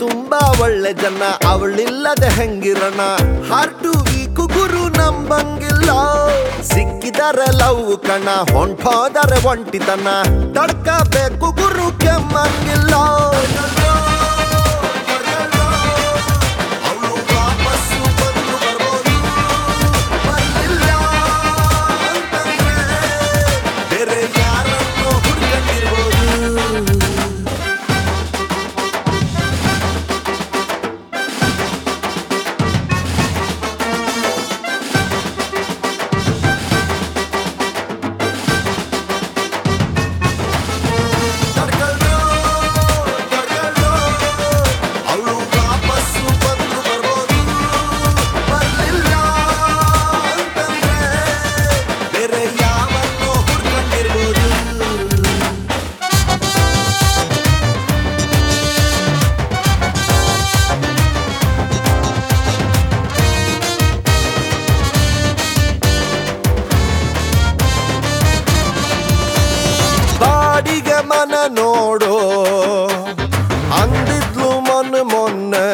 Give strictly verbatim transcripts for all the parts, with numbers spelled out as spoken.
ತುಂಬಾ ಒಳ್ಳೆ ಜನ, ಅವಳಿಲ್ಲದೆ ಹೆಂಗಿರಣ. ಹಾರ್ಟು ವೀಕು ಗುರು ನಂಬಂಗಿಲ್ಲ, ಸಿಕ್ಕಿದರೆ ಲವ್ ಕಣ, ಹೊಂಟೋದರೆ ಒಂಟಿತನ. ತಡ್ಕಬೇಕು ಗುರು ಕೆಮ್ಮಂಗಿಲ್ಲ. ಬಾಡಿಗೆ ಮನ ನೋಡೋ ಅಂದಿದ್ಲು ಮೊನ್ನೆ ಮೊನ್ನೆ,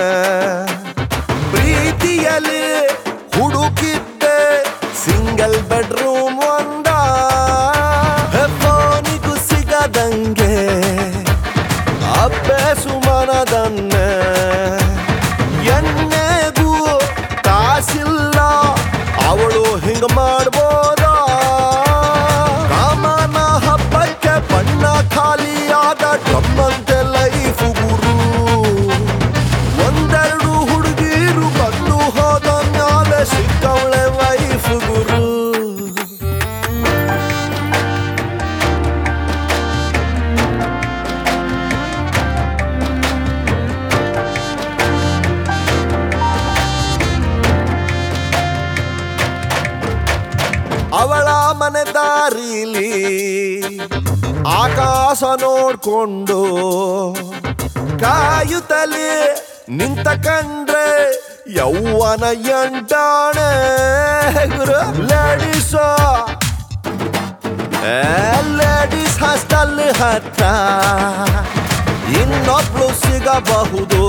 ಪ್ರೀತಿಯಲ್ಲಿ ಹುಡುಕಿದ್ದೆ ಸಿಂಗಲ್ ಬೆಡ್ರೂಮ್ ಒಂದ. ಫೋನಿಗೂ ಸಿಗದಂಗೆ ಅಭ್ಯಾಸು ಮನದನ್ನೆ, ಎಣ್ಣೆಗೂ ಕಾಸಿಲ್ಲ ಅವಳು ಹಿಂಗ ಮಾಡ್ಬೋದ. ಬಣ್ಣ ಖಾಲಿಯಾದ ಡ್ರಮ್ಮಂತೆ ಲೈಫ್ ಗುರು, ಒಂದೆರಡು ಹುಡುಗೀರು ಬಂದು ಹೋದ ಮ್ಯಾಲೆ ಸಿಕ್ಕವಳೆ ವೈಫ್ ಗುರು. ಅವಳ ಮನೆ ದಾರಿಲಿ ಆಕಾಶ ನೋಡ್ಕೊಂಡು ಕಾಯುತ್ತಲೇ ನಿಂತ ಕಂಡ್ರೆ ಯೌವನ ಎಂಟಾಣೆ ಗುರು. ಲೇಡೀಸ್ ಲೇಡೀಸ್ ಹಾಸ್ಟೆಲ್ ಹತ್ರ ಇನ್ನೊಬ್ಳು ಸಿಗಬಹುದು,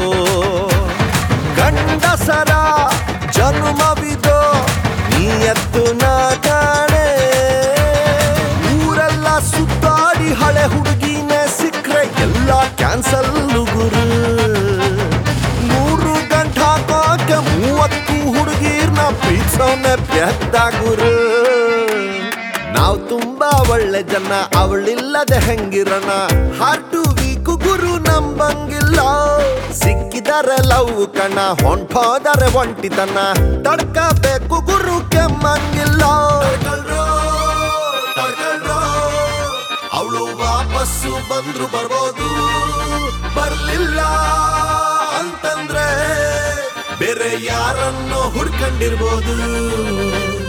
ಗಂಡಸರ ಜನ್ಮವಿದೋ ನೀಯತ್ತು ನಾ ಕಾಣೆ. ಊರೆಲ್ಲ ಸುತ್ತಾಡಿ ಹಳೆ ಹುಡುಗಿನೇ ಸಿಕ್ರೆ ಎಲ್ಲ ಕ್ಯಾನ್ಸಲ್ ಗುರು. ಮೂರು ಗಂಟೆ ಹಾಕೋಕೆ ಮೂವತ್ತು ಹುಡುಗೀರ್ನ ಪ್ರೀತ್ಸೋನೆ ಬೆದ್ದ ಗುರು. ನಾವು ತುಂಬಾ ಒಳ್ಳೆ ಜನ, ಅವಳಿಲ್ಲದೆ ಹೆಂಗಿರಣ. ಹಾರ್ಟು ವೀಕು ಗುರು ನಂಬಂಗಿಲ್ಲ, ಸಿಕ್ಕಿದರೆ ಲವ್ ಕಣ, ಹೊಂಟೋದರೆ ಒಂಟಿತನ. ತಡ್ಕಬೇಕು ಗುರು ಕೆಮ್ಮಂಗಿಲ್ಲ. ಅವಳು ವಾಪಸ್ಸು ಬಂದ್ರು ಬರ್ಬೋದು, ಬರ್ಲಿಲ್ಲ ಅಂತಂದ್ರೆ ಬೇರೆ ಯಾರನ್ನೋ ಹುಡ್ಕೊಂಡಿರ್ಬೋದು.